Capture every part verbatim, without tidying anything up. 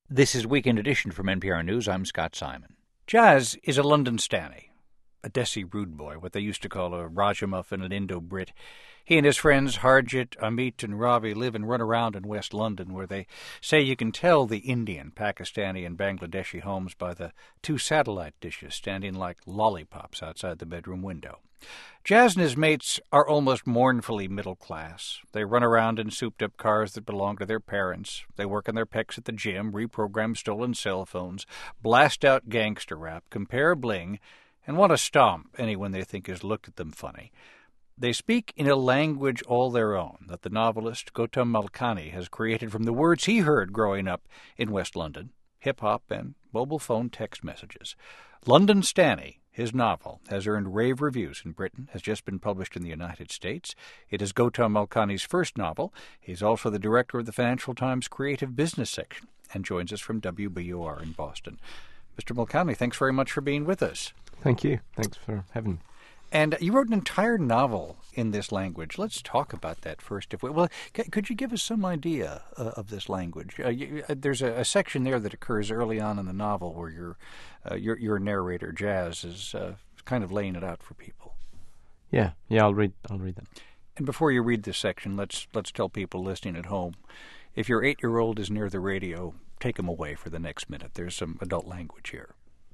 This is Weekend Edition from N P R News. I'm Scott Simon. Jazz is a London Stanny, a Desi rude boy, what they used to call a Ragamuffin, an Indo-Brit. He and his friends Harjit, Amit, and Ravi live and run around in West London, where they say you can tell the Indian, Pakistani, and Bangladeshi homes by the two satellite dishes standing like lollipops outside the bedroom window. Jazz and his mates are almost mournfully middle class. They run around in souped-up cars that belong to their parents. They work on their pecs at the gym, reprogram stolen cell phones, blast out gangster rap, compare bling, and want to stomp anyone they think has looked at them funny. They speak in a language all their own that the novelist Gautam Malkani has created from the words he heard growing up in West London, hip-hop and mobile phone text messages. London Stanny, his novel, has earned rave reviews in Britain, has just been published in the United States. It is Gautam Malkani's first novel. He's also the director of the Financial Times Creative Business section and joins us from W B U R in Boston. Mister Malkani, thanks very much for being with us. Thank you. Thanks for having me. And you wrote an entire novel in this language. Let's talk about that first. If we, well, c- could you give us some idea uh, of this language? Uh, you, uh, there's a, a section there that occurs early on in the novel where your uh, your, your narrator Jazz is uh, kind of laying it out for people. Yeah, yeah. I'll read. I'll read that. And before you read this section, let's let's tell people listening at home, if your eight-year-old is near the radio, take him away for the next minute. There's some adult language here.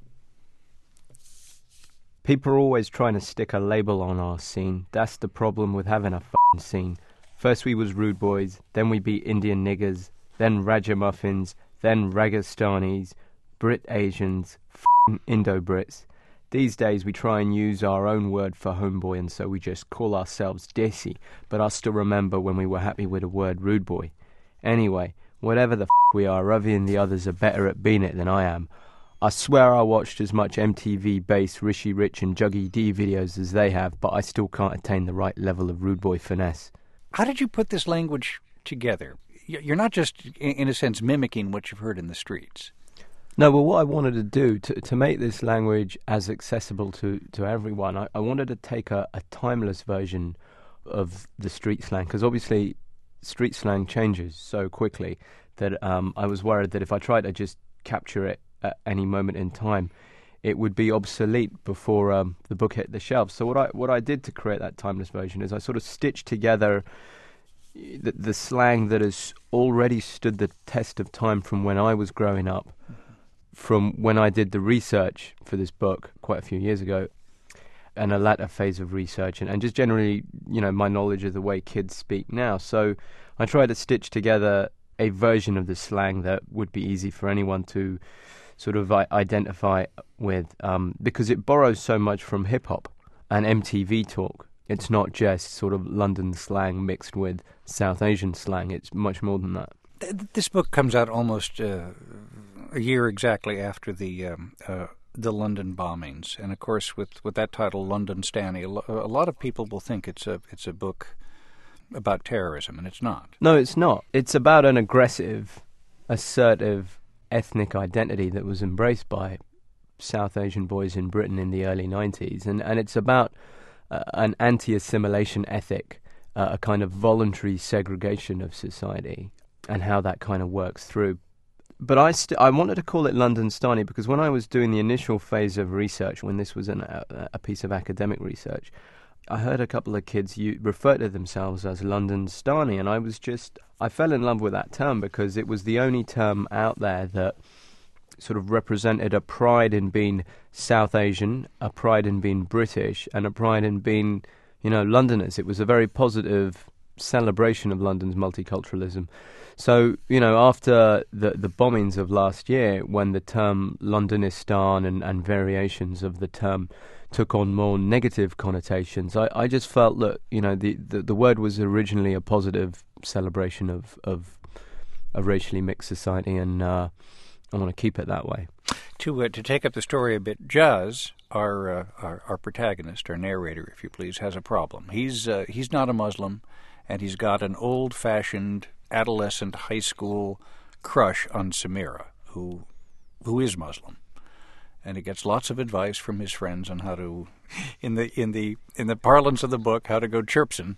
People are always trying to stick a label on our scene. That's the problem with having a f***ing scene. First we was rude boys, then we be Indian niggers, then Ragamuffins, then Ragastanis, Brit Asians, f***ing Indo-Brits. These days we try and use our own word for homeboy, and so we just call ourselves Desi, but I still remember when we were happy with the word rude boy. Anyway, whatever the f*** we are, Ravi and the others are better at being it than I am. I swear I watched as much M T V bass, Rishi Rich and Juggy D videos as they have, but I still can't attain the right level of rude boy finesse. How did you put this language together? You're not just, in a sense, mimicking what you've heard in the streets. No, well, what I wanted to do, to, to make this language as accessible to, to everyone, I, I wanted to take a, a timeless version of the street slang, because obviously street slang changes so quickly that um, I was worried that if I tried to just capture it at any moment in time, it would be obsolete before um, the book hit the shelves. So what I what I did to create that timeless version is I sort of stitched together the, the slang that has already stood the test of time from when I was growing up, from when I did the research for this book quite a few years ago, and a latter phase of research, and, and just generally, you know, my knowledge of the way kids speak now. So I tried to stitch together a version of the slang that would be easy for anyone to sort of identify with, um, because it borrows so much from hip-hop and M T V talk. It's not just sort of London slang mixed with South Asian slang. It's much more than that. This book comes out almost uh, a year exactly after the um, uh, the London bombings, and of course, with, with that title, London Stanny, a, lo- a lot of people will think it's a it's a book about terrorism, and it's not. No, it's not. It's about an aggressive, assertive ethnic identity that was embraced by South Asian boys in Britain in the early nineties, and, and it's about uh, an anti-assimilation ethic, uh, a kind of voluntary segregation of society, and how that kind of works through. But I st- I wanted to call it London Stanny because when I was doing the initial phase of research, when this was an, a, a piece of academic research, I heard a couple of kids you refer to themselves as London Stanny, and I was just, I fell in love with that term because it was the only term out there that sort of represented a pride in being South Asian, a pride in being British, and a pride in being, you know, Londoners. It was a very positive celebration of London's multiculturalism. So, you know, after the the bombings of last year, when the term Londonistan and, and variations of the term took on more negative connotations, I, I just felt that, you know, the, the, the word was originally a positive celebration of, of a racially mixed society, and uh, I want to keep it that way. To uh, to take up the story a bit, Jazz, our, uh, our our protagonist, our narrator, if you please, has a problem. He's uh, he's not a Muslim, and he's got an old-fashioned adolescent high school crush on Samira, who who is Muslim. and he gets lots of advice from his friends on how to, in the in the in the parlance of the book, how to go chirpsin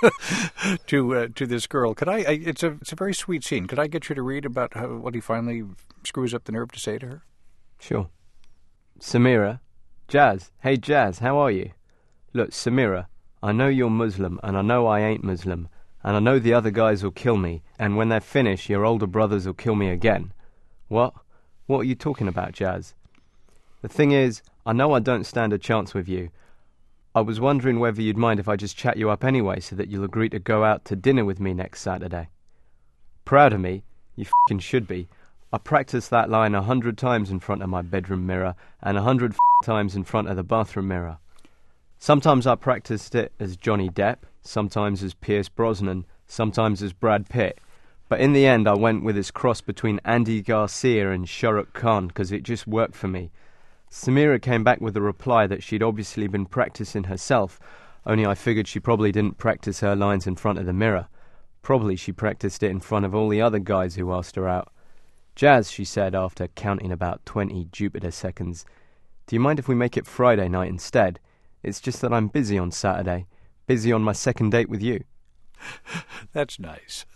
to uh, to this girl. Could I, I? It's a it's a very sweet scene. Could I get you to read about how, what he finally screws up the nerve to say to her? Sure. Samira, Jazz. Hey Jazz, how are you? Look, Samira, I know you're Muslim, and I know I ain't Muslim, and I know the other guys will kill me, and when they're finished, your older brothers will kill me again. What? What are you talking about, Jazz? The thing is, I know I don't stand a chance with you. I was wondering whether you'd mind if I just chat you up anyway so that you'll agree to go out to dinner with me next Saturday. Proud of me? You f***ing should be. I practiced that line a hundred times in front of my bedroom mirror and a hundred f***ing times in front of the bathroom mirror. Sometimes I practiced it as Johnny Depp, sometimes as Pierce Brosnan, sometimes as Brad Pitt. But in the end I went with this cross between Andy Garcia and Shah Rukh Khan because it just worked for me. Samira came back with a reply that she'd obviously been practicing herself, only I figured she probably didn't practice her lines in front of the mirror. Probably she practiced it in front of all the other guys who asked her out. Jazz, she said after counting about twenty Jupiter seconds, do you mind if we make it Friday night instead? It's just that I'm busy on Saturday, busy on my second date with you. That's nice.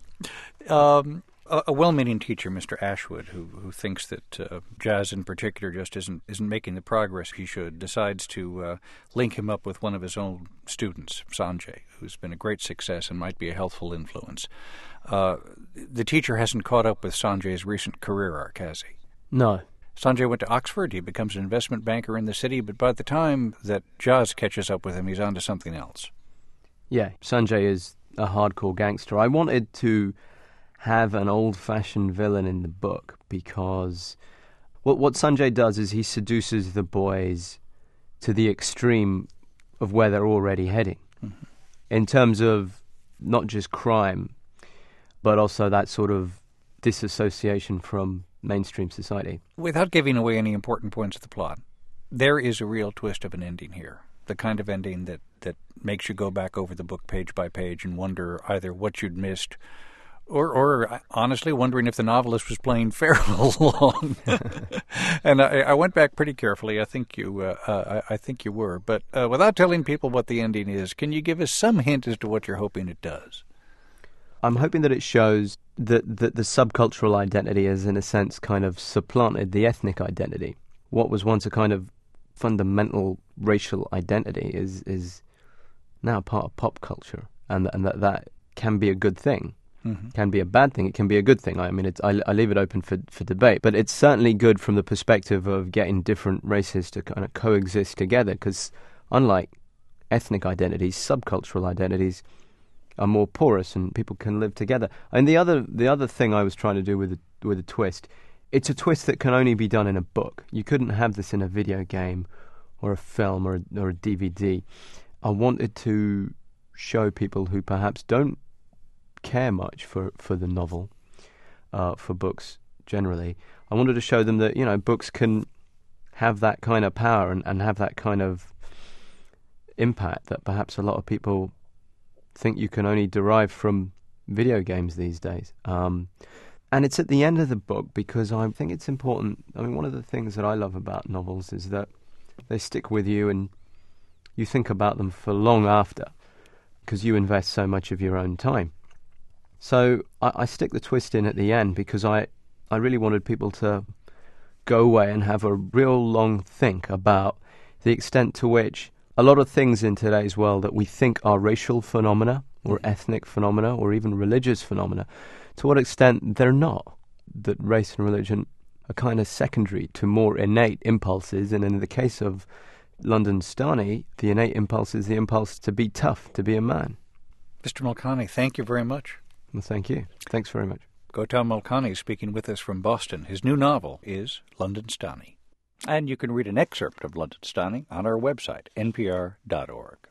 um... A, a well-meaning teacher, Mister Ashwood, who who thinks that uh, Jazz in particular just isn't isn't making the progress he should, decides to uh, link him up with one of his own students, Sanjay, who's been a great success and might be a healthful influence. Uh, the teacher hasn't caught up with Sanjay's recent career arc, has he? No. Sanjay went to Oxford. He becomes an investment banker in the city, but by the time that Jazz catches up with him, he's on to something else. Yeah, Sanjay is a hardcore gangster. I wanted to have an old-fashioned villain in the book because what what Sanjay does is he seduces the boys to the extreme of where they're already heading, mm-hmm. in terms of not just crime, but also that sort of disassociation from mainstream society. Without giving away any important points of the plot, there is a real twist of an ending here, the kind of ending that, that makes you go back over the book page by page and wonder either what you'd missed Or, or honestly, wondering if the novelist was playing fair along. And I, I went back pretty carefully. I think you, uh, uh, I think you were. But uh, without telling people what the ending is, can you give us some hint as to what you're hoping it does? I'm hoping that it shows that, that the subcultural identity has, in a sense, kind of supplanted the ethnic identity. What was once a kind of fundamental racial identity is is now part of pop culture, and and that that can be a good thing. Mm-hmm. Can be a bad thing. It can be a good thing. I mean, it's, I, I leave it open for, for debate. But it's certainly good from the perspective of getting different races to kind of coexist together. Because unlike ethnic identities, subcultural identities are more porous, and people can live together. And the other the other thing I was trying to do with a, with a twist, it's a twist that can only be done in a book. You couldn't have this in a video game, or a film, or a, or a D V D. I wanted to show people who perhaps don't care much for, for the novel, uh, for books generally. I wanted to show them that, you know, books can have that kind of power and, and have that kind of impact that perhaps a lot of people think you can only derive from video games these days. Um, and it's at the end of the book because I think it's important. I mean, one of the things that I love about novels is that they stick with you and you think about them for long after because you invest so much of your own time. So I, I stick the twist in at the end because I, I really wanted people to go away and have a real long think about the extent to which a lot of things in today's world that we think are racial phenomena or ethnic phenomena or even religious phenomena, to what extent they're not. That race and religion are kind of secondary to more innate impulses, and in the case of London Stani, the innate impulse is the impulse to be tough, to be a man. Mister Mulcahy, thank you very much. Well, thank you. Thanks very much. Gautam Mulcahy speaking with us from Boston. His new novel is London Stani. And you can read an excerpt of London Stani on our website, N P R dot org.